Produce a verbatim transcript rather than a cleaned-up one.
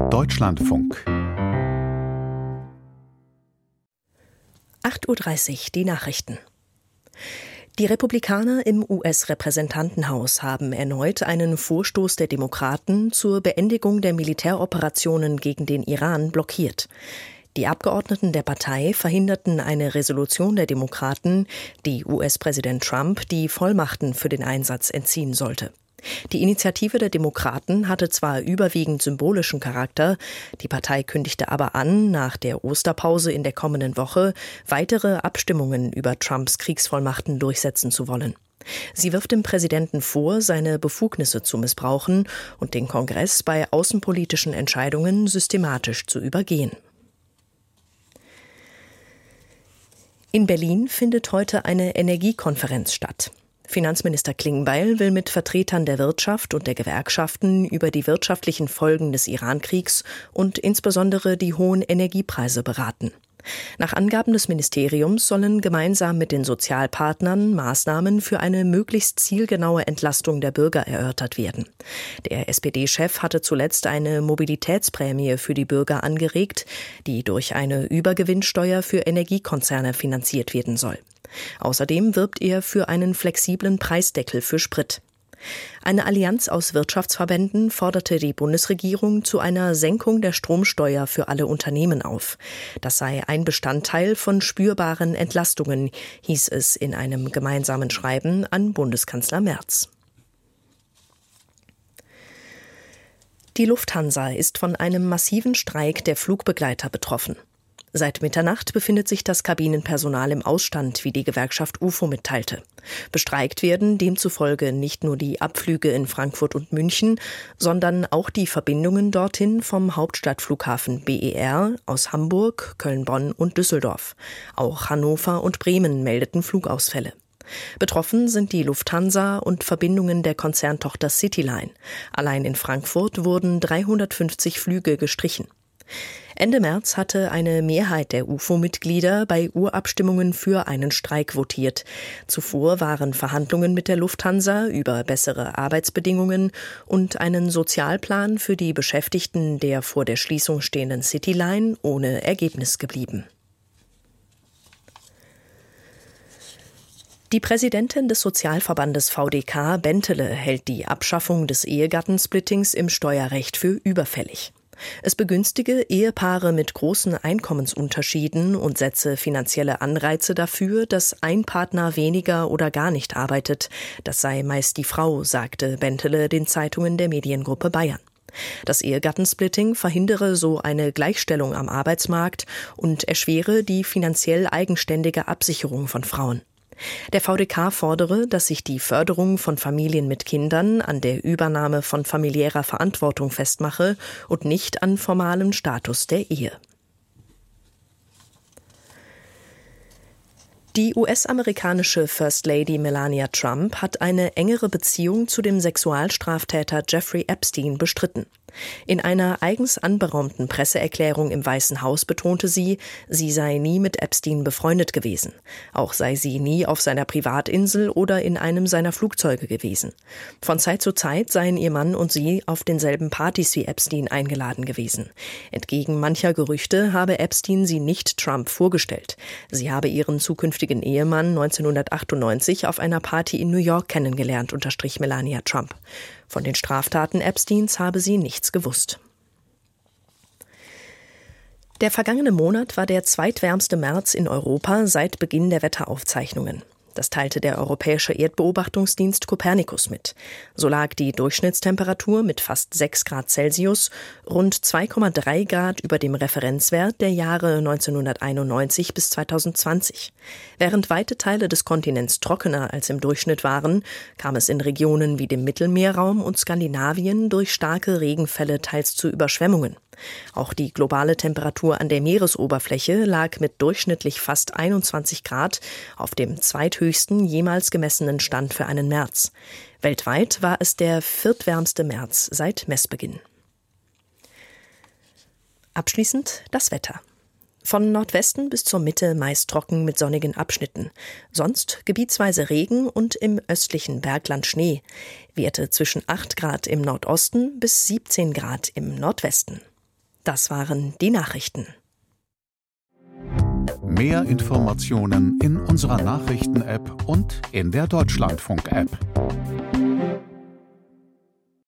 Deutschlandfunk. acht Uhr dreißig, die Nachrichten. Die Republikaner im U S-Repräsentantenhaus haben erneut einen Vorstoß der Demokraten zur Beendigung der Militäroperationen gegen den Iran blockiert. Die Abgeordneten der Partei verhinderten eine Resolution der Demokraten, die U S-Präsident Trump die Vollmachten für den Einsatz entziehen sollte. Die Initiative der Demokraten hatte zwar überwiegend symbolischen Charakter, die Partei kündigte aber an, nach der Osterpause in der kommenden Woche weitere Abstimmungen über Trumps Kriegsvollmachten durchsetzen zu wollen. Sie wirft dem Präsidenten vor, seine Befugnisse zu missbrauchen und den Kongress bei außenpolitischen Entscheidungen systematisch zu übergehen. In Berlin findet heute eine Energiekonferenz statt. Finanzminister Klingbeil will mit Vertretern der Wirtschaft und der Gewerkschaften über die wirtschaftlichen Folgen des Iran-Kriegs und insbesondere die hohen Energiepreise beraten. Nach Angaben des Ministeriums sollen gemeinsam mit den Sozialpartnern Maßnahmen für eine möglichst zielgenaue Entlastung der Bürger erörtert werden. Der S P D-Chef hatte zuletzt eine Mobilitätsprämie für die Bürger angeregt, die durch eine Übergewinnsteuer für Energiekonzerne finanziert werden soll. Außerdem wirbt er für einen flexiblen Preisdeckel für Sprit. Eine Allianz aus Wirtschaftsverbänden forderte die Bundesregierung zu einer Senkung der Stromsteuer für alle Unternehmen auf. Das sei ein Bestandteil von spürbaren Entlastungen, hieß es in einem gemeinsamen Schreiben an Bundeskanzler Merz. Die Lufthansa ist von einem massiven Streik der Flugbegleiter betroffen. Seit Mitternacht befindet sich das Kabinenpersonal im Ausstand, wie die Gewerkschaft U F O mitteilte. Bestreikt werden demzufolge nicht nur die Abflüge in Frankfurt und München, sondern auch die Verbindungen dorthin vom Hauptstadtflughafen B E R aus Hamburg, Köln, Bonn und Düsseldorf. Auch Hannover und Bremen meldeten Flugausfälle. Betroffen sind die Lufthansa und Verbindungen der Konzerntochter Cityline. Allein in Frankfurt wurden dreihundertfünfzig Flüge gestrichen. Ende März hatte eine Mehrheit der U F O-Mitglieder bei Urabstimmungen für einen Streik votiert. Zuvor waren Verhandlungen mit der Lufthansa über bessere Arbeitsbedingungen und einen Sozialplan für die Beschäftigten der vor der Schließung stehenden Cityline ohne Ergebnis geblieben. Die Präsidentin des Sozialverbandes V D K, Bentele, hält die Abschaffung des Ehegattensplittings im Steuerrecht für überfällig. Es begünstige Ehepaare mit großen Einkommensunterschieden und setze finanzielle Anreize dafür, dass ein Partner weniger oder gar nicht arbeitet. Das sei meist die Frau, sagte Bentele den Zeitungen der Mediengruppe Bayern. Das Ehegattensplitting verhindere so eine Gleichstellung am Arbeitsmarkt und erschwere die finanziell eigenständige Absicherung von Frauen. Der V D K fordere, dass sich die Förderung von Familien mit Kindern an der Übernahme von familiärer Verantwortung festmache und nicht an formalem Status der Ehe. Die U S-amerikanische First Lady Melania Trump hat eine engere Beziehung zu dem Sexualstraftäter Jeffrey Epstein bestritten. In einer eigens anberaumten Presseerklärung im Weißen Haus betonte sie, sie sei nie mit Epstein befreundet gewesen. Auch sei sie nie auf seiner Privatinsel oder in einem seiner Flugzeuge gewesen. Von Zeit zu Zeit seien ihr Mann und sie auf denselben Partys wie Epstein eingeladen gewesen. Entgegen mancher Gerüchte habe Epstein sie nicht Trump vorgestellt. Sie habe ihren zukünftigen Ehemann neunzehnhundertachtundneunzig auf einer Party in New York kennengelernt, unterstrich Melania Trump. Von den Straftaten Epsteins habe sie nichts gewusst. Der vergangene Monat war der zweitwärmste März in Europa seit Beginn der Wetteraufzeichnungen. Das teilte der Europäische Erdbeobachtungsdienst Copernicus mit. So lag die Durchschnittstemperatur mit fast sechs Grad Celsius rund zwei Komma drei Grad über dem Referenzwert der Jahre neunzehnhunderteinundneunzig bis zweitausendzwanzig. Während weite Teile des Kontinents trockener als im Durchschnitt waren, kam es in Regionen wie dem Mittelmeerraum und Skandinavien durch starke Regenfälle teils zu Überschwemmungen. Auch die globale Temperatur an der Meeresoberfläche lag mit durchschnittlich fast einundzwanzig Grad auf dem zweithöchsten jemals gemessenen Stand für einen März. Weltweit war es der viertwärmste März seit Messbeginn. Abschließend das Wetter. Von Nordwesten bis zur Mitte meist trocken mit sonnigen Abschnitten. Sonst gebietsweise Regen und im östlichen Bergland Schnee. Werte zwischen acht Grad im Nordosten bis siebzehn Grad im Nordwesten. Das waren die Nachrichten. Mehr Informationen in unserer Nachrichten-App und in der Deutschlandfunk-App.